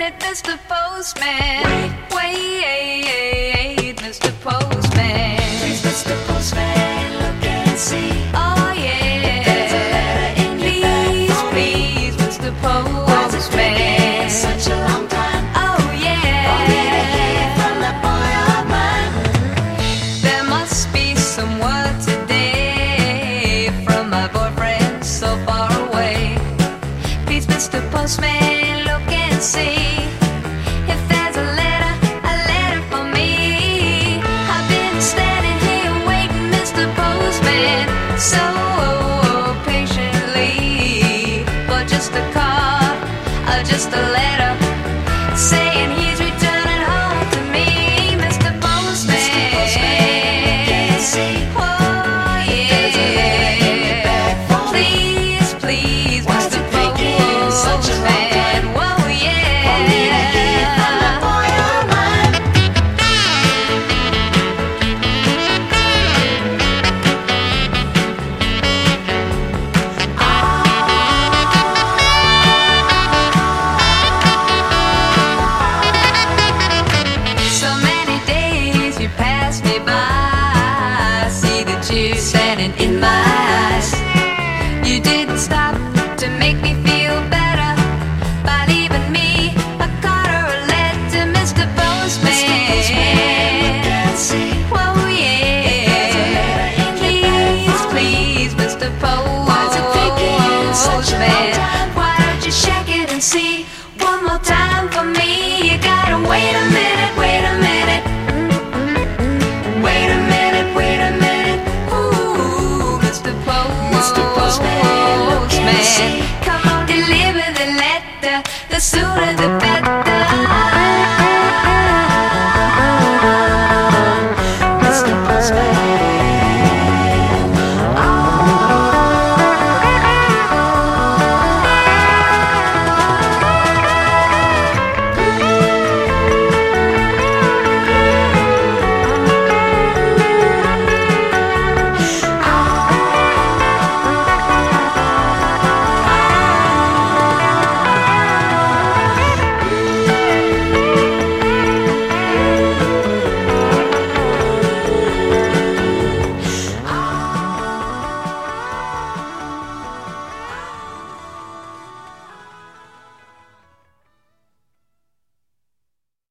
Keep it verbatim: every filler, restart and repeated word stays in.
minute, Mister Postman. Wait, wait, Mister Postman. Please, Mister Postman, look and see. Oh yeah, There's a letter in your bag please, for me. please, Mister Why's it taking Postman. such a long time Oh for me to yeah, hear from that boy of mine? there must be some word today from my boyfriend so far away. Please, Mister Postman, look and see if there's a letter, a letter for me. I've been standing here waiting, Mister Postman, so patiently for just a card, or just a letter saying he's returning home to me, Mister Postman. See, Oh there's a letter in your yeah, bag for me. please, please, Why's Mister it taking such a long time Postman. Whoa, for me to hear from that yeah. boy of mine? So many days you pass me by. I see that you're standing in my eyes. You didn't stop to make me feel better by leaving me a card or a letter, Mister Postman. See, Whoa, yeah. Please, please, Mister Why's it taking such a long Postman. time? Why don't you check it and see one more time for me? You gotta wait a minute, wait a minute. Wait a minute, wait a minute. Ooh, Mister Postman. Mister Postman, look and see. Come on, deliver the letter. The sooner the better.